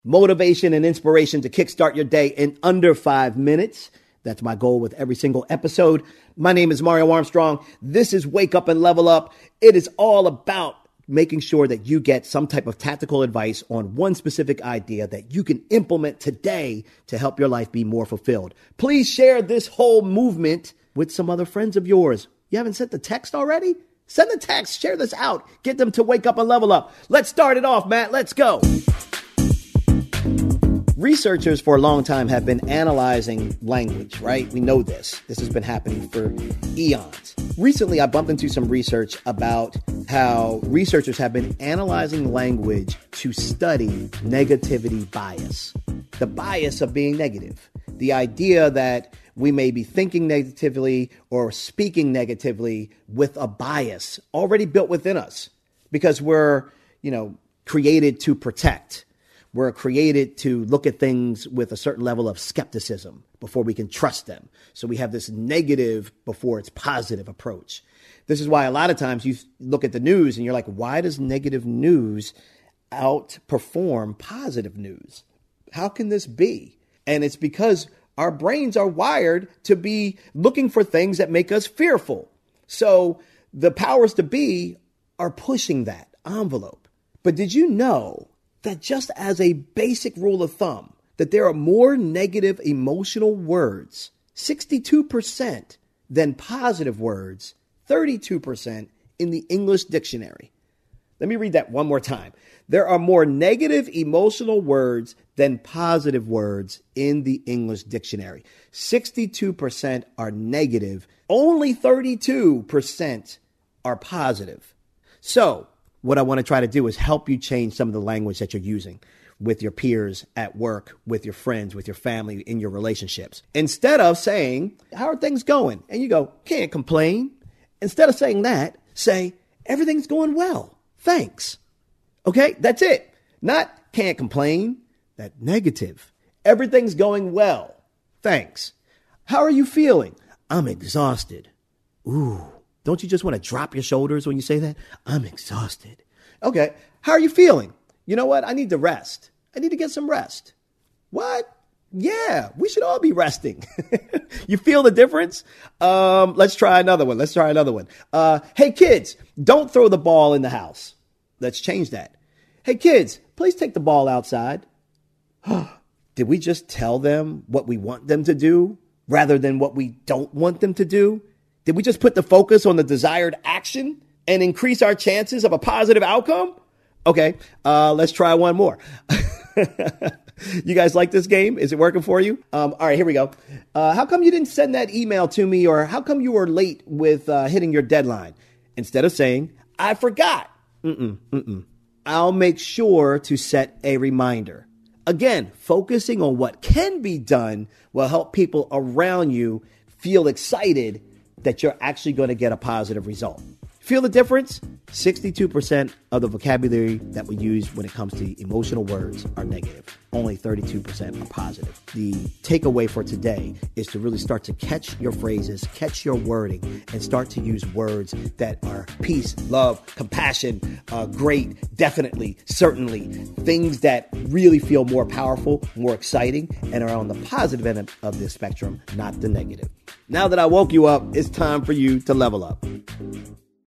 Motivation and inspiration to kickstart your day in under 5 minutes. That's my goal with every single episode. My name is Mario Armstrong. This is Wake Up and Level Up. It is all about making sure that you get some type of tactical advice on one specific idea that you can implement today to help your life be more fulfilled. Please share this whole movement with some other friends of yours. You haven't sent the text already? Send the text. Share this out. Get them to wake up and level up. Let's start it off, Matt. Let's go. Researchers for a long time have been analyzing language, right? We know this. This has been happening for eons. Recently, I bumped into some research about how researchers have been analyzing language to study negativity bias. The bias of being negative. The idea that we may be thinking negatively or speaking negatively with a bias already built within us because we're, created to protect. We're created to look at things with a certain level of skepticism before we can trust them. So we have this negative before it's positive approach. This is why a lot of times you look at the news and you're like, why does negative news outperform positive news? How can this be? And it's because our brains are wired to be looking for things that make us fearful. So the powers to be are pushing that envelope. But did you know that just as a basic rule of thumb, that there are more negative emotional words, 62%, than positive words, 32% in the English dictionary? Let me read that one more time. There are more negative emotional words than positive words in the English dictionary. 62% are negative. Only 32% are positive. So what I want to try to do is help you change some of the language that you're using with your peers at work, with your friends, with your family, in your relationships. Instead of saying, how are things going? And you go, can't complain. Instead of saying that, say, everything's going well. Thanks. Okay, that's it. Not can't complain. That negative. Everything's going well. Thanks. How are you feeling? I'm exhausted. Ooh. Don't you just want to drop your shoulders when you say that? I'm exhausted. Okay. How are you feeling? You know what? I need to rest. I need to get some rest. What? Yeah, we should all be resting. You feel the difference? Let's try another one. Hey, kids, don't throw the ball in the house. Let's change that. Hey, kids, please take the ball outside. Did we just tell them what we want them to do rather than what we don't want them to do? Did we just put the focus on the desired action and increase our chances of a positive outcome? Okay, let's try one more. You guys like this game? Is it working for you? All right, here we go. How come you didn't send that email to me, or how come you were late with hitting your deadline? Instead of saying, I forgot. I'll make sure to set a reminder. Again, focusing on what can be done will help people around you feel excited that you're actually going to get a positive result. Feel the difference? 62% of the vocabulary that we use when it comes to emotional words are negative. Only 32% are positive. The takeaway for today is to really start to catch your phrases, catch your wording, and start to use words that are peace, love, compassion, great, definitely, certainly, things that really feel more powerful, more exciting, and are on the positive end of the spectrum, not the negative. Now that I woke you up, it's time for you to level up.